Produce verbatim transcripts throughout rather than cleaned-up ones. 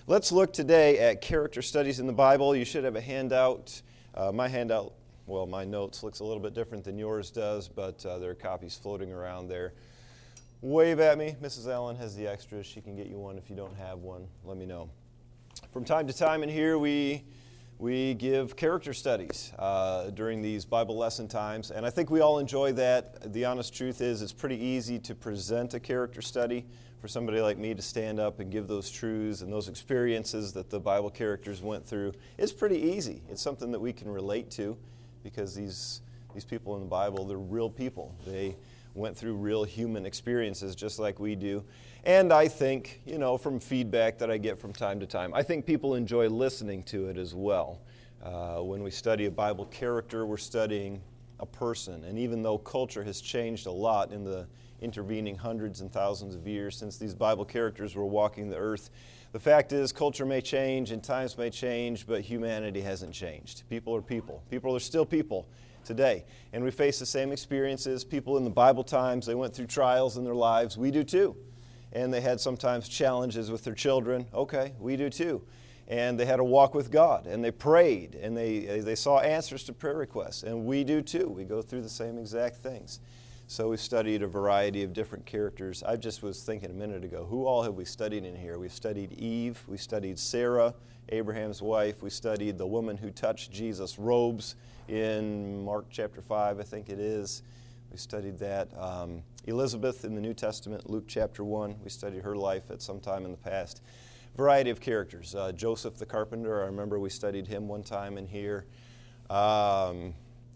Let's look today at character studies in the Bible. You should have a handout. Uh, my handout, well, my notes looks a little bit different than yours does, but uh, there are copies floating around there. Wave at me. Missus Allen has the extras. She can get you one if you don't have one. Let me know. From time to time in here, we we give character studies uh, during these Bible lesson times, and I think we all enjoy that. The honest truth is it's pretty easy to present a character study for somebody like me to stand up and give those truths and those experiences that the Bible characters went through. It's pretty easy. It's something that we can relate to because these these people in the Bible, they're real people. They went through real human experiences just like we do. And I think, you know, from feedback that I get from time to time, I think people enjoy listening to it as well. Uh, when we study a Bible character, we're studying a person. And even though culture has changed a lot in the intervening hundreds and thousands of years since these Bible characters were walking the earth, the fact is culture may change and times may change, but humanity hasn't changed. People are people. People are still people today. And we face the same experiences. People in the Bible times, they went through trials in their lives. We do too. And they had sometimes challenges with their children. Okay, we do too. And they had a walk with God, and they prayed, and they they saw answers to prayer requests. And we do too. We go through the same exact things. So we've studied a variety of different characters. I just was thinking a minute ago, who all have we studied in here? We've studied Eve. We studied Sarah, Abraham's wife. We studied the woman who touched Jesus' robes in Mark chapter five, I think it is. We studied that. Um, Elizabeth in the New Testament, Luke chapter one. We studied her life at some time in the past. Variety of characters. Uh, Joseph the carpenter, I remember we studied him one time in here. Um,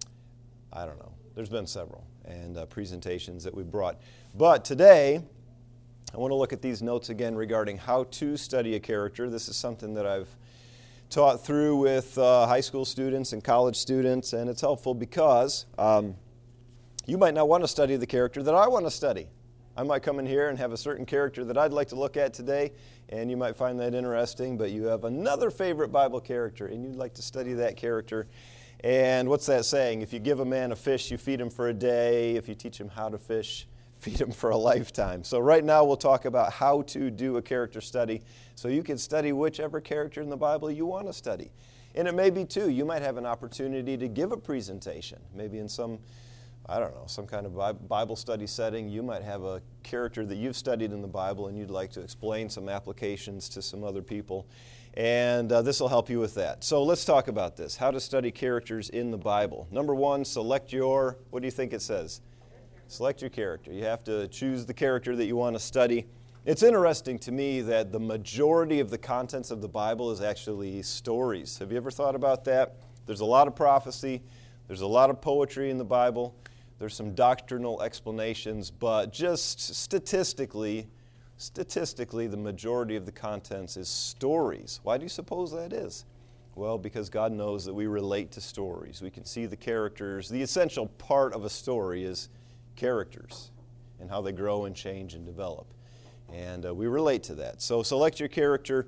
I don't know. There's been several and uh, presentations that we brought. But today, I want to look at these notes again regarding how to study a character. This is something that I've taught through with uh, high school students and college students, and it's helpful because um, you might not want to study the character that I want to study. I might come in here and have a certain character that I'd like to look at today, and you might find that interesting, but you have another favorite Bible character, and you'd like to study that character. And what's that saying? If you give a man a fish, you feed him for a day. If you teach him how to fish, feed him for a lifetime. So right now we'll talk about how to do a character study so you can study whichever character in the Bible you want to study. And it may be, too, you might have an opportunity to give a presentation, maybe in some I don't know, some kind of Bible study setting. You might have a character that you've studied in the Bible and you'd like to explain some applications to some other people. And uh, this will help you with that. So let's talk about this, how to study characters in the Bible. Number one, select your, what do you think it says? Select your character. You have to choose the character that you want to study. It's interesting to me that the majority of the contents of the Bible is actually stories. Have you ever thought about that? There's a lot of prophecy. There's a lot of poetry in the Bible. There's some doctrinal explanations, but just statistically, statistically, the majority of the contents is stories. Why do you suppose that is? Well, because God knows that we relate to stories. We can see the characters. The essential part of a story is characters and how they grow and change and develop. And uh, we relate to that. So select your character.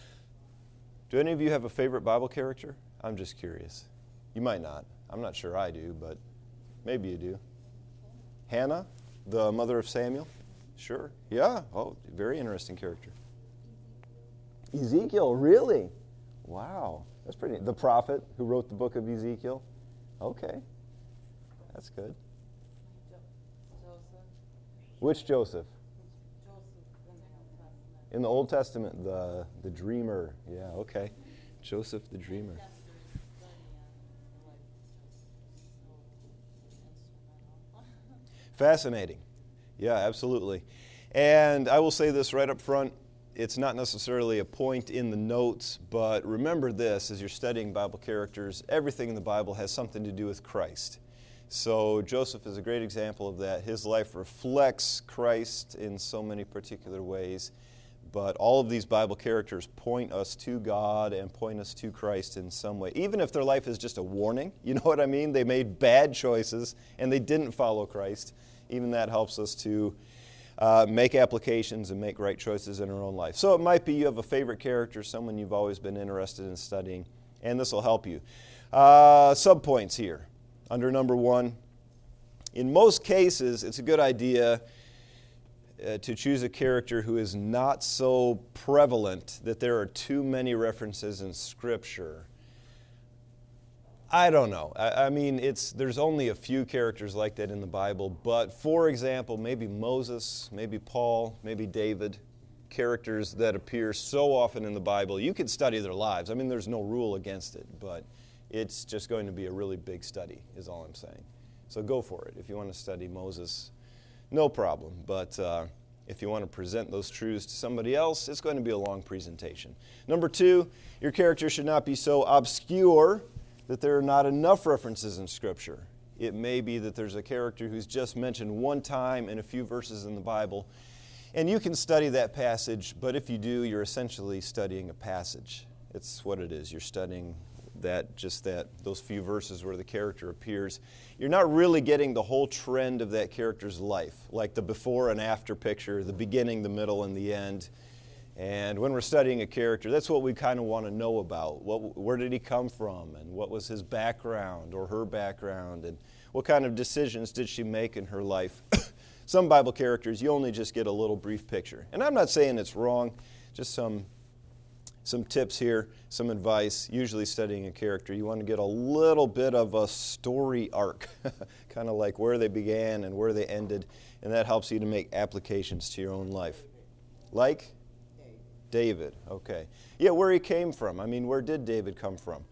Do any of you have a favorite Bible character? I'm just curious. You might not. I'm not sure I do, but maybe you do. Hannah, the mother of Samuel? Sure. Yeah. Oh, very interesting character. Ezekiel, really? Wow. That's pretty neat. The prophet who wrote the book of Ezekiel? Okay. That's good. Joseph. Which Joseph? Joseph In the Old Testament, the the dreamer. Yeah, okay. Joseph the dreamer. Fascinating. Yeah, absolutely. And I will say this right up front. It's not necessarily a point in the notes, but remember this, as you're studying Bible characters, everything in the Bible has something to do with Christ. So Joseph is a great example of that. His life reflects Christ in so many particular ways, but all of these Bible characters point us to God and point us to Christ in some way. Even if their life is just a warning, you know what I mean? They made bad choices and they didn't follow Christ. Even that helps us to uh, make applications and make right choices in our own life. So it might be you have a favorite character, someone you've always been interested in studying, and this will help you. Uh, subpoints here. Under number one, in most cases, it's a good idea uh, to choose a character who is not so prevalent that there are too many references in Scripture. I don't know. I, I mean, it's there's only a few characters like that in the Bible, but for example, maybe Moses, maybe Paul, maybe David, characters that appear so often in the Bible. You could study their lives. I mean, there's no rule against it, but it's just going to be a really big study, is all I'm saying. So go for it. If you want to study Moses, no problem. But uh, if you want to present those truths to somebody else, it's going to be a long presentation. Number two, your character should not be so obscure that there are not enough references in Scripture. It may be that there's a character who's just mentioned one time in a few verses in the Bible, and you can study that passage, but if you do, you're essentially studying a passage. It's what it is. You're studying that, just that, those few verses where the character appears. You're not really getting the whole trend of that character's life, like the before and after picture, the beginning, the middle, and the end. And when we're studying a character, that's what we kind of want to know about. What, where did he come from, and what was his background or her background, and what kind of decisions did she make in her life? Some Bible characters, you only just get a little brief picture. And I'm not saying it's wrong, just some some tips here, some advice. Usually studying a character, you want to get a little bit of a story arc, kind of like where they began and where they ended, and that helps you to make applications to your own life. Like? David, okay. Yeah, where he came from. I mean, where did David come from?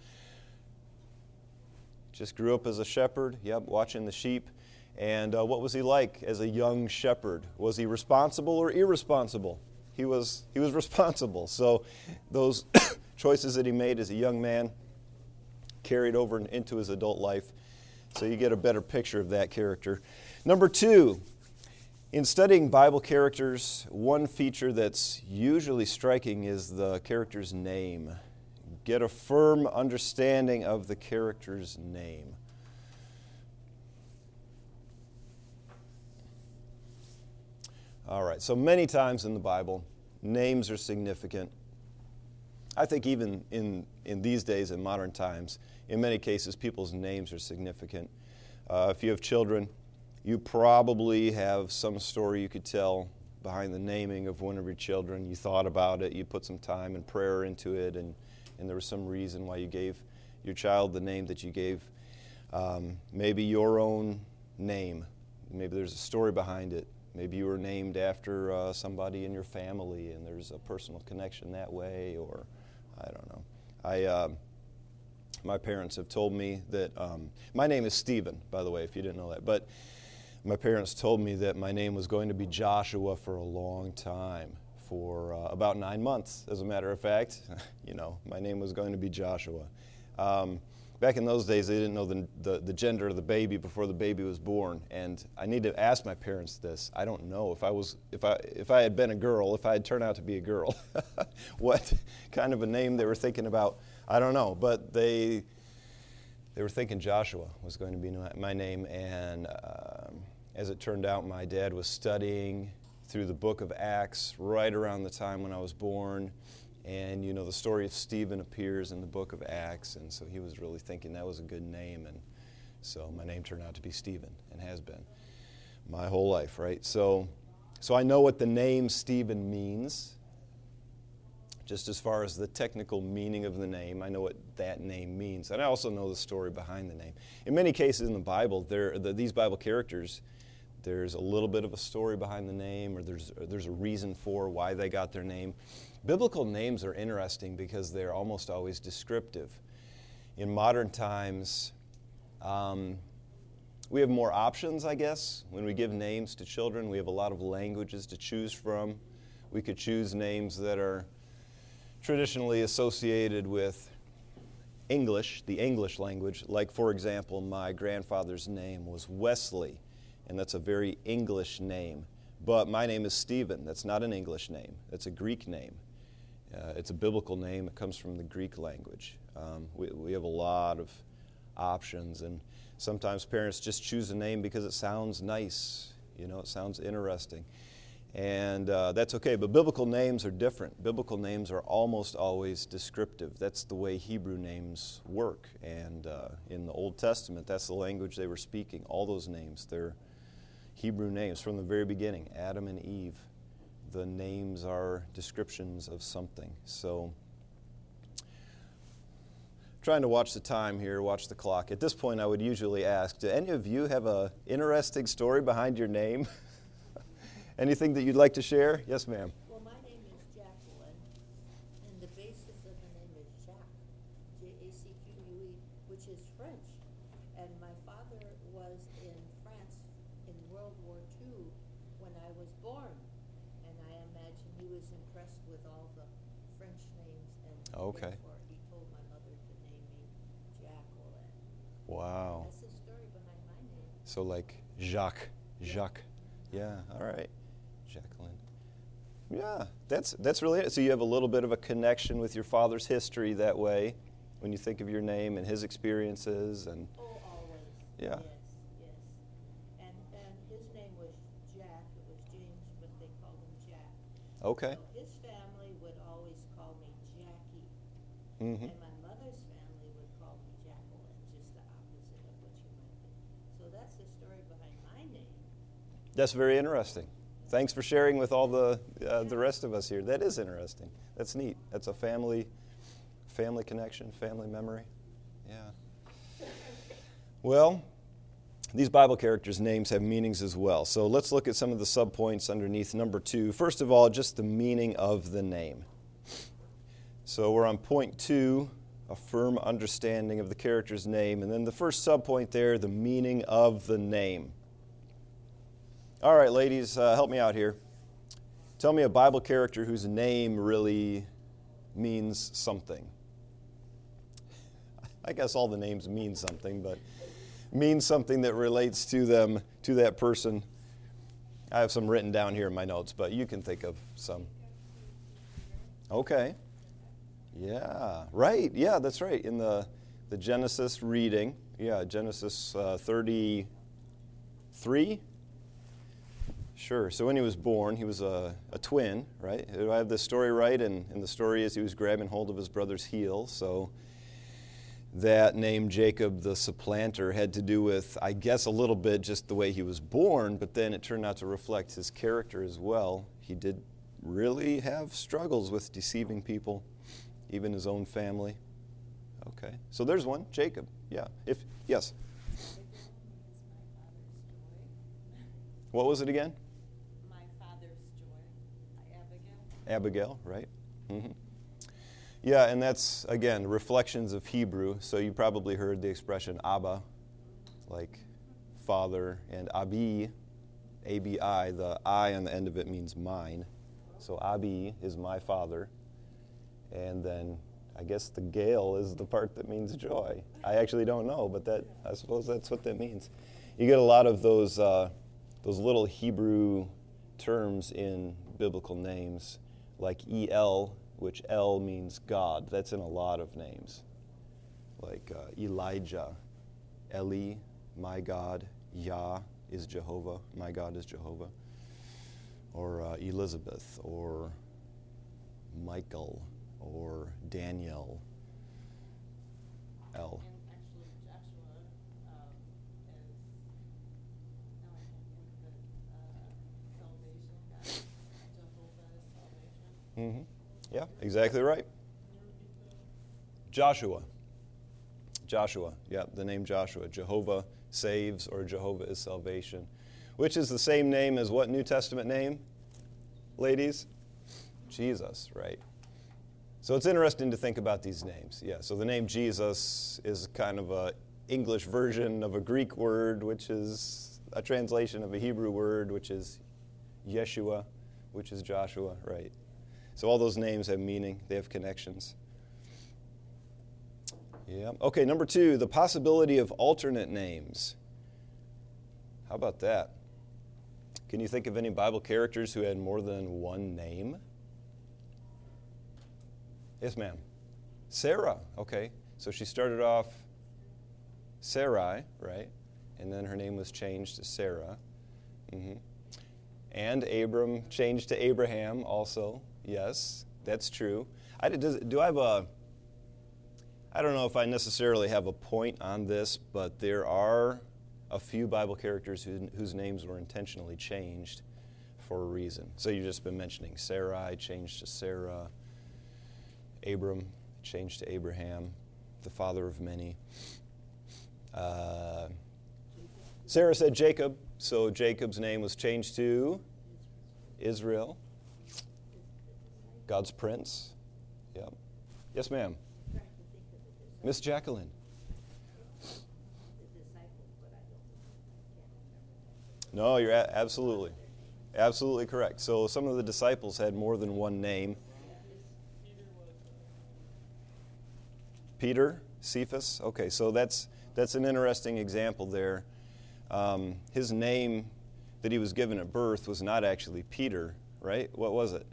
Just grew up as a shepherd, yep, watching the sheep. And uh, what was he like as a young shepherd? Was he responsible or irresponsible? He was he was responsible. So those choices that he made as a young man carried over into his adult life. So you get a better picture of that character. Number two, in studying Bible characters, one feature that's usually striking is the character's name. Get a firm understanding of the character's name. All right, so many times in the Bible, names are significant. I think even in, in these days, in modern times, in many cases, people's names are significant. Uh, if you have children, you probably have some story you could tell behind the naming of one of your children. You thought about it, you put some time and prayer into it, and, and there was some reason why you gave your child the name that you gave. Um, maybe your own name. Maybe there's a story behind it. Maybe you were named after uh, somebody in your family and there's a personal connection that way, or I don't know. I, uh, my parents have told me that, um, my name is Stephen, by the way, if you didn't know that, but my parents told me that my name was going to be Joshua for a long time, for uh, about nine months, as a matter of fact. You know, my name was going to be Joshua. Um, Back in those days, they didn't know the, the, the gender of the baby before the baby was born, and I need to ask my parents this. I don't know if I was if I if I had been a girl, if I had turned out to be a girl, what kind of a name they were thinking about. I don't know, but they they were thinking Joshua was going to be my, my name, and um, as it turned out, my dad was studying through the book of Acts right around the time when I was born. And, you know, the story of Stephen appears in the book of Acts, and so he was really thinking that was a good name, and so my name turned out to be Stephen, and has been my whole life, right? So, so I know what the name Stephen means, just as far as the technical meaning of the name. I know what that name means, and I also know the story behind the name. In many cases in the Bible, there the, these Bible characters, there's a little bit of a story behind the name, or there's or there's a reason for why they got their name. Biblical names are interesting because they're almost always descriptive. In modern times, um, we have more options, I guess. When we give names to children, we have a lot of languages to choose from. We could choose names that are traditionally associated with English, the English language. Like, for example, my grandfather's name was Wesley, and that's a very English name. But my name is Stephen. That's not an English name. That's a Greek name. Uh, it's a biblical name. It comes from the Greek language. Um, we, we have a lot of options, and sometimes parents just choose a name because it sounds nice. You know, it sounds interesting. And uh, that's okay, but biblical names are different. Biblical names are almost always descriptive. That's the way Hebrew names work. And uh, in the Old Testament, that's the language they were speaking. All those names, they're Hebrew names from the very beginning, Adam and Eve. The names are descriptions of something. So, trying to watch the time here, watch the clock. At this point, I would usually ask, do any of you have an interesting story behind your name? Anything that you'd like to share? Yes, ma'am. Well, my name is Jacqueline, and the basis of the name is Jacques, J A C Q U E, which is French. And my father was in France in World War Two when I was born. And I imagine he was impressed with all the French names, and Okay. therefore he told my mother to name me Jacqueline. Wow. That's the story behind my name. So like Jacques, Jacques. Yeah, all right. Jacqueline. Yeah, that's that's really it. So you have a little bit of a connection with your father's history that way when you think of your name and his experiences and Oh, always. Yeah. Yes, yes. And and his name was Jack. It was James, but they called him Jack. okay. So his family would always call me Jackie, Mm-hmm. and my mother's family would call me Jacqueline, just the opposite of what you might think. So that's the story behind my name. That's very interesting. Thanks for sharing with all the uh, the rest of us here. That is interesting. That's neat. That's a family family connection, family memory. Yeah. Well, these Bible characters' names have meanings as well. So let's look at some of the subpoints underneath number two. First of all, just the meaning of the name. So we're on point two, a firm understanding of the character's name. And then the first subpoint there, the meaning of the name. All right, ladies, uh, help me out here. Tell me a Bible character whose name really means something. I guess all the names mean something, but means something that relates to them, to that person. I have some written down here in my notes, but you can think of some. Okay. Yeah, right. Yeah, that's right. In the, the Genesis reading, yeah, Genesis uh, thirty-three. Sure. So when he was born, he was a, a twin, right? Do I have this story right? And, and the story is he was grabbing hold of his brother's heel. So that name Jacob the supplanter had to do with, I guess, a little bit just the way he was born, but then it turned out to reflect his character as well. He did really have struggles with deceiving people, even his own family. Okay. So there's one, Jacob. Yeah. If yes. What was it again? My father's joy, Abigail. Abigail, right? Mm-hmm. Yeah, and that's, again, reflections of Hebrew. So you probably heard the expression Abba, like father, and Abi, A B I, the I on the end of it means mine. So Abi is my father. And then I guess the Gale is the part that means joy. I actually don't know, but that I suppose that's what that means. You get a lot of those uh, those little Hebrew terms in biblical names, like E L, which El means God. That's in a lot of names, like uh, Elijah, Eli, my God, Yah is Jehovah, my God is Jehovah, or uh, Elizabeth, or Michael, or Daniel, El. And actually, Joshua um, is, now I can't think of it, uh, salvation, God, Jehovah is salvation. Mm-hmm. Yeah, exactly right. Joshua. Joshua, yeah, the name Joshua. Jehovah saves, or Jehovah is salvation, which is the same name as what New Testament name, ladies? Jesus, right? So it's interesting to think about these names. Yeah, so the name Jesus is kind of a English version of a Greek word, which is a translation of a Hebrew word, which is Yeshua, which is Joshua, right? So all those names have meaning. They have connections. Yeah. Okay, number two, the possibility of alternate names. How about that? Can you think of any Bible characters who had more than one name? Yes, ma'am. Sarah. Okay. So she started off Sarai, right? And then her name was changed to Sarah. Mm-hmm. And Abram changed to Abraham also. Yes, that's true. I, does, do I have a, I don't know if I necessarily have a point on this, but there are a few Bible characters who, whose names were intentionally changed for a reason. So you've just been mentioning Sarai changed to Sarah, Abram changed to Abraham, the father of many. Uh, Sarah said Jacob, so Jacob's name was changed to Israel, God's prince. Yep. Yes, ma'am. Miss Jacqueline. No, you're a- absolutely, absolutely correct. So some of the disciples had more than one name. Peter, Cephas. Okay, so that's that's an interesting example there. Um, his name that he was given at birth was not actually Peter, right? What was it?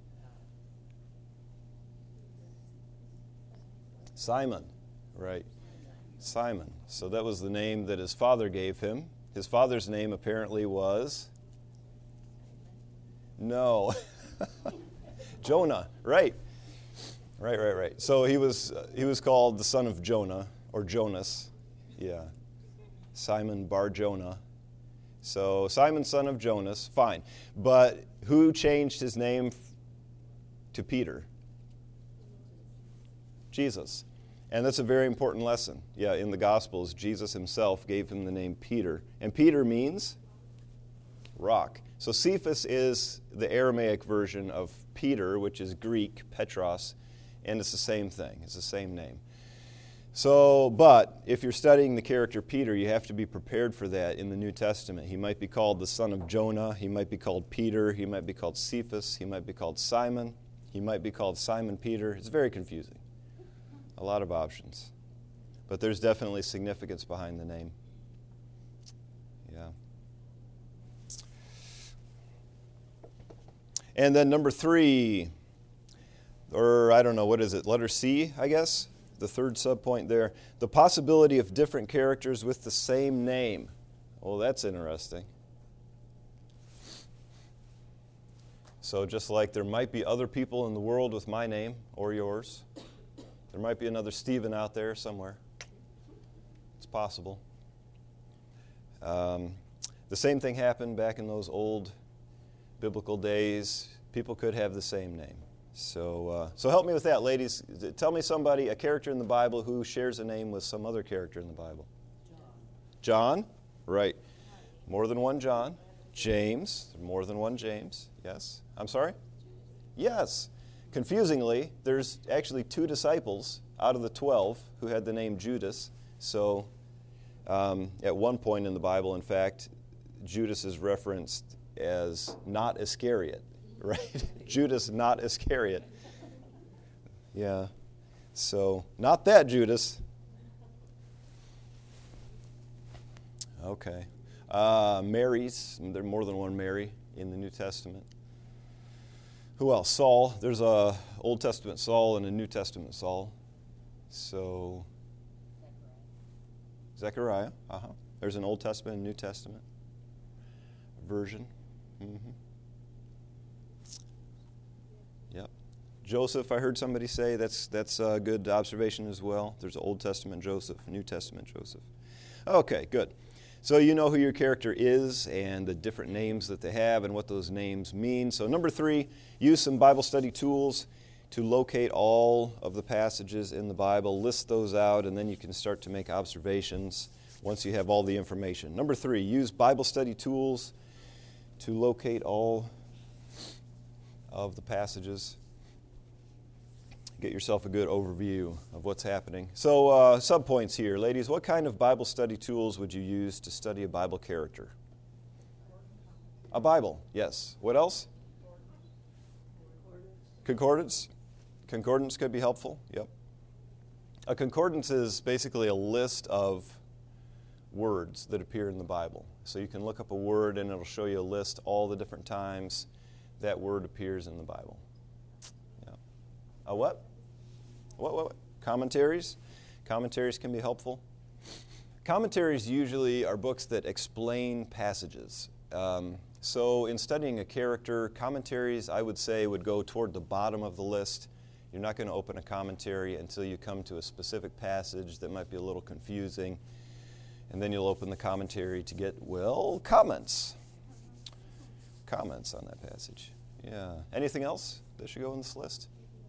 Simon, right? Simon. So that was the name that his father gave him. His father's name apparently was? No. Jonah, right. Right, right, right. So he was uh, he was called the son of Jonah, or Jonas. Yeah. Simon Bar Jonah. So Simon, son of Jonas, fine. But who changed his name f- to Peter? Jesus. And that's a very important lesson. Yeah, in the Gospels, Jesus himself gave him the name Peter. And Peter means rock. So Cephas is the Aramaic version of Peter, which is Greek, Petros, and it's the same thing. It's the same name. So, but if you're studying the character Peter, you have to be prepared for that in the New Testament. He might be called the son of Jonah. He might be called Peter. He might be called Cephas. He might be called Simon. He might be called Simon Peter. It's very confusing. A lot of options. But there's definitely significance behind the name. Yeah. And then number three, or I don't know, what is it? Letter C, I guess? The third subpoint there. The possibility of different characters with the same name. Oh, that's interesting. So just like there might be other people in the world with my name or yours, there might be another Stephen out there somewhere. It's possible. Um, the same thing happened back in those old biblical days. People could have the same name. So, uh, so help me with that, ladies. Tell me somebody, a character in the Bible who shares a name with some other character in the Bible. John. John? Right. More than one John. James. More than one James. Yes. I'm sorry? Yes. Confusingly, there's actually two disciples out of the twelve who had the name Judas. So um, at one point in the Bible, in fact, Judas is referenced as not Iscariot, right? Judas, not Iscariot. Yeah. So not that Judas. Okay. Uh, Mary's, there's more than one Mary in the New Testament. Who else? Saul. There's a Old Testament Saul and a New Testament Saul. So, Zechariah. Uh-huh. There's an Old Testament and New Testament version. Mm-hmm. Yep. Joseph, I heard somebody say, that's that's a good observation as well. There's Old Testament Joseph, New Testament Joseph. Okay, good. So you know who your character is and the different names that they have and what those names mean. So number three, use some Bible study tools to locate all of the passages in the Bible. List those out, and then you can start to make observations once you have all the information. Number three, use Bible study tools to locate all of the passages. Get yourself a good overview of what's happening. So, uh, subpoints here. Ladies, what kind of Bible study tools would you use to study a Bible character? A Bible, yes. What else? Concordance. Concordance could be helpful, yep. A concordance is basically a list of words that appear in the Bible. So you can look up a word and it'll show you a list all the different times that word appears in the Bible. Yeah. A what? What, what, what? Commentaries? Commentaries can be helpful. Commentaries usually are books that explain passages. Um, so in studying a character, commentaries, I would say, would go toward the bottom of the list. You're not going to open a commentary until you come to a specific passage that might be a little confusing. And then you'll open the commentary to get, well, comments. Comments on that passage. Yeah. Anything else that should go in this list?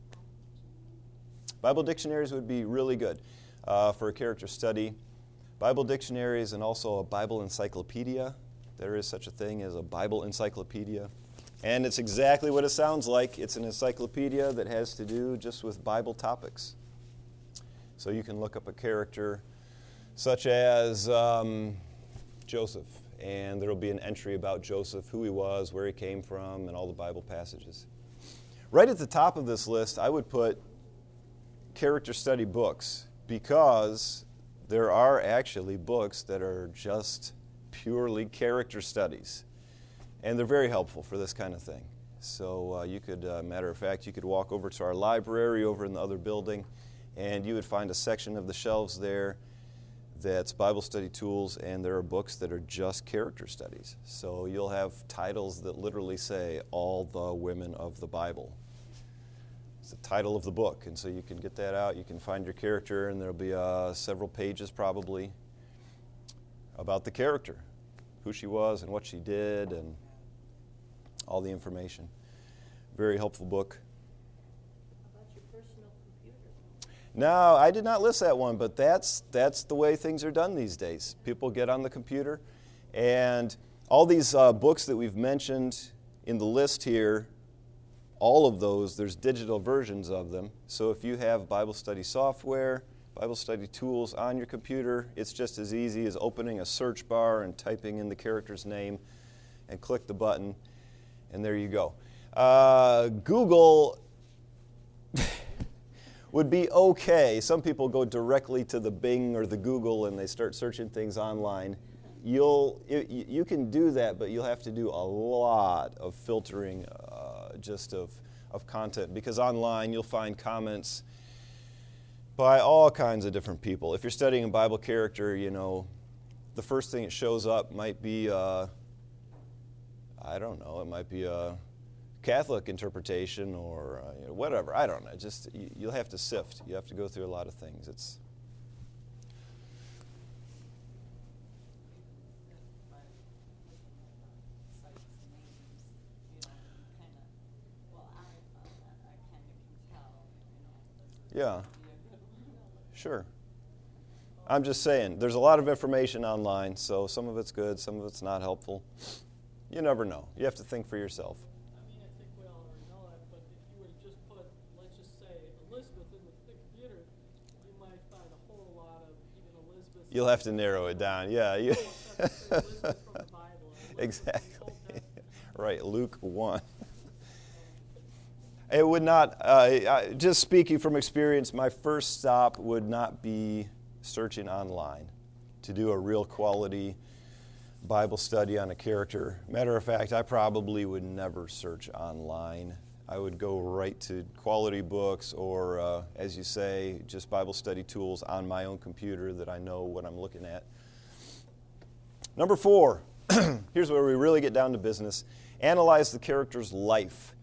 Bible dictionaries would be really good uh, for a character study. Bible dictionaries and also a Bible encyclopedia. There is such a thing as a Bible encyclopedia. And it's exactly what it sounds like. It's an encyclopedia that has to do just with Bible topics. So you can look up a character such as um, Joseph, and there will be an entry about Joseph, who he was, where he came from, and all the Bible passages. Right at the top of this list, I would put character study books, because there are actually books that are just purely character studies. And they're very helpful for this kind of thing. So uh, you could, uh, matter of fact, you could walk over to our library over in the other building, and you would find a section of the shelves there that's Bible study tools, and there are books that are just character studies. So you'll have titles that literally say, All the Women of the Bible. It's the title of the book, and so you can get that out. You can find your character, and there'll be uh, several pages probably about the character, who she was and what she did, and all the information. Very helpful book. How about your personal computer? No, I did not list that one, but that's that's the way things are done these days. People get on the computer, and all these uh, books that we've mentioned in the list here, all of those, there's digital versions of them. So if you have Bible study software, Bible study tools on your computer, it's just as easy as opening a search bar and typing in the character's name and click the button, and there you go. Uh, Google would be okay. Some people go directly to the Bing or the Google and they start searching things online. You'll you, you can do that, but you'll have to do a lot of filtering uh, just of, of content, because online you'll find comments by all kinds of different people. If you're studying a Bible character, you know, the first thing that shows up might be, uh, I don't know, it might be a Catholic interpretation or uh, you know, whatever. I don't know. Just you, you'll have to sift. You have to go through a lot of things. It's yeah. Sure. I'm just saying, there's a lot of information online, so some of it's good, some of it's not helpful. You never know. You have to think for yourself. I mean, I think we all already know that, but if you were to just put, let's just say, Elizabeth in the computer, you might find a whole lot of even Elizabeth. You'll have to narrow it down, yeah. You Elizabeth from the Bible. Exactly. Right, Luke one. It would not, uh, just speaking from experience, my first stop would not be searching online to do a real quality Bible study on a character. Matter of fact, I probably would never search online. I would go right to quality books or, uh, as you say, just Bible study tools on my own computer that I know what I'm looking at. Number four, here's where we really get down to business. Analyze the character's life.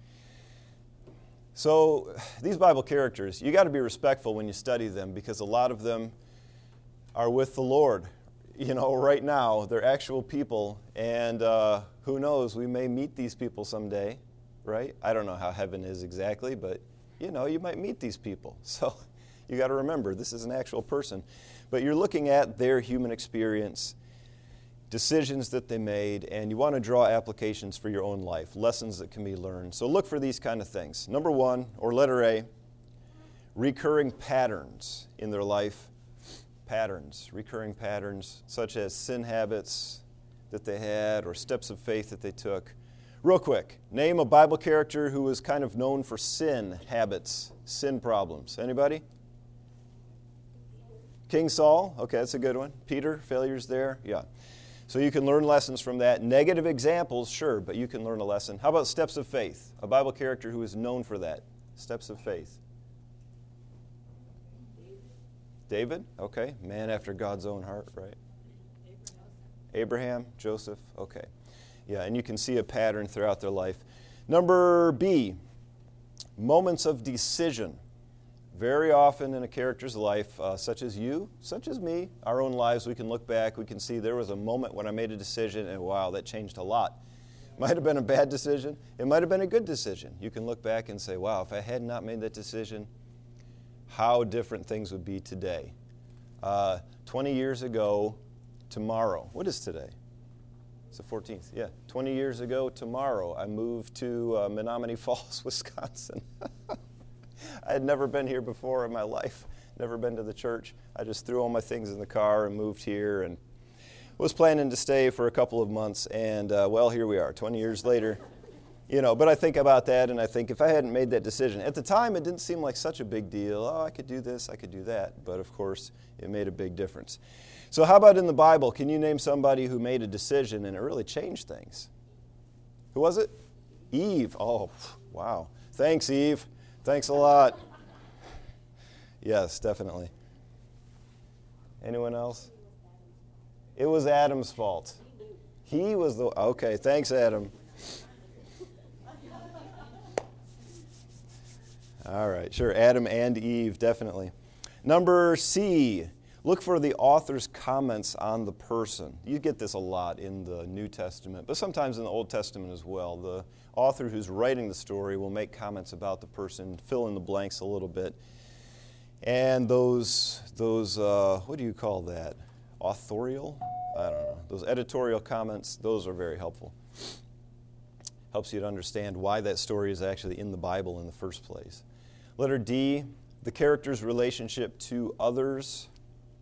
So these Bible characters, you got to be respectful when you study them, because a lot of them are with the Lord. You know, right now, they're actual people, and uh, who knows, we may meet these people someday, right? I don't know how heaven is exactly, but, you know, you might meet these people. So you got to remember, this is an actual person. But you're looking at their human experience, decisions that they made, and you want to draw applications for your own life, lessons that can be learned. So look for these kind of things. Number one, or letter A, recurring patterns in their life. Patterns, recurring patterns, such as sin habits that they had or steps of faith that they took. Real quick, name a Bible character who was kind of known for sin habits, sin problems. Anybody? King Saul, okay, that's a good one. Peter, failures there, yeah. So you can learn lessons from that. Negative examples, sure, but you can learn a lesson. How about steps of faith? A Bible character who is known for that. Steps of faith. David, okay. Man after God's own heart, right? Abraham, Joseph, okay. Yeah, and you can see a pattern throughout their life. Number B, moments of decision. Very often in a character's life, uh, such as you, such as me, our own lives, we can look back, we can see there was a moment when I made a decision, and wow, that changed a lot. Might have been a bad decision. It might have been a good decision. You can look back and say, wow, if I had not made that decision, how different things would be today. Uh, twenty years ago tomorrow, what is today? It's the fourteenth, yeah. twenty years ago tomorrow, I moved to uh, Menominee Falls, Wisconsin. I had never been here before in my life, never been to the church. I just threw all my things in the car and moved here and was planning to stay for a couple of months. And, uh, well, here we are, twenty years later. You know, but I think about that, and I think if I hadn't made that decision, at the time it didn't seem like such a big deal. Oh, I could do this, I could do that. But, of course, it made a big difference. So how about in the Bible? Can you name somebody who made a decision and it really changed things? Who was it? Eve. Oh, wow. Thanks, Eve. Thanks a lot. Yes, definitely. Anyone else? It was Adam's fault. He was the... Okay, thanks, Adam. All right, sure. Adam and Eve, definitely. Number C, look for the author's comments on the person. You get this a lot in the New Testament, but sometimes in the Old Testament as well. The author who's writing the story will make comments about the person, fill in the blanks a little bit. And those, those uh, what do you call that? Authorial? I don't know. Those editorial comments, those are very helpful. Helps you to understand why that story is actually in the Bible in the first place. Letter D, the character's relationship to others.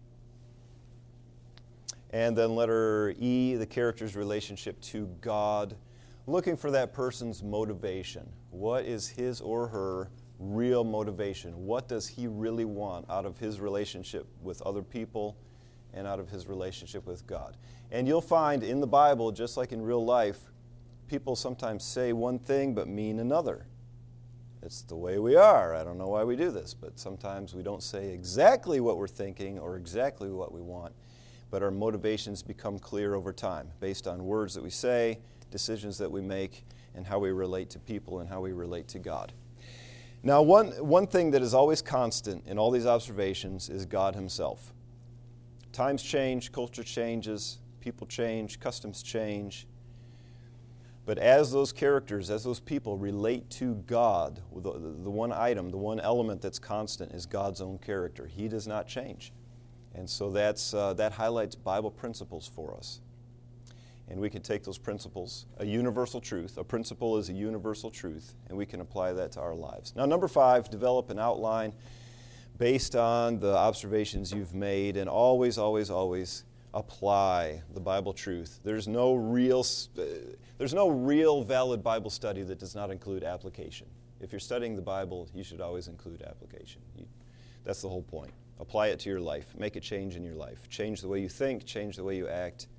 And then letter E, the character's relationship to God. Looking for that person's motivation. What is his or her real motivation? What does he really want out of his relationship with other people and out of his relationship with God? And you'll find in the Bible, just like in real life, people sometimes say one thing but mean another. It's the way we are. I don't know why we do this, but sometimes we don't say exactly what we're thinking or exactly what we want, but our motivations become clear over time based on words that we say, decisions that we make, and how we relate to people and how we relate to God. Now, one, one thing that is always constant in all these observations is God himself. Times change, culture changes, people change, customs change. But as those characters, as those people relate to God, the, the one item, the one element that's constant is God's own character. He does not change. And so that's, uh, that highlights Bible principles for us. And we can take those principles, a universal truth. A principle is a universal truth, and we can apply that to our lives. Now, number five, develop an outline based on the observations you've made, and always, always, always apply the Bible truth. There's no real, uh, there's no real valid Bible study that does not include application. If you're studying the Bible, you should always include application. You, that's the whole point. Apply it to your life. Make a change in your life. Change the way you think. Change the way you act.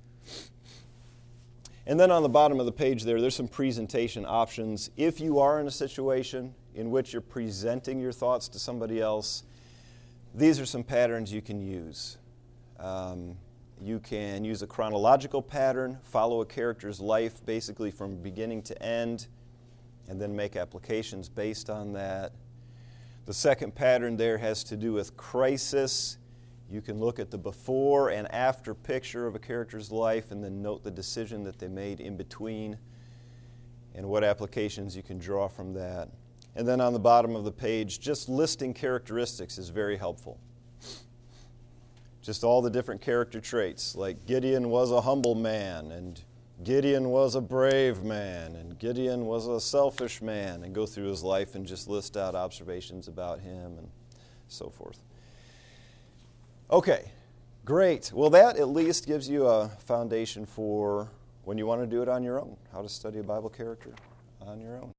And then on the bottom of the page there, there's some presentation options. If you are in a situation in which you're presenting your thoughts to somebody else, these are some patterns you can use. Um, You can use a chronological pattern, follow a character's life basically from beginning to end, and then make applications based on that. The second pattern there has to do with crisis. You can look at the before and after picture of a character's life and then note the decision that they made in between and what applications you can draw from that. And then on the bottom of the page, just listing characteristics is very helpful. Just all the different character traits, like Gideon was a humble man, and Gideon was a brave man, and Gideon was a selfish man, and go through his life and just list out observations about him and so forth. Okay, great. Well, that at least gives you a foundation for when you want to do it on your own, how to study a Bible character on your own.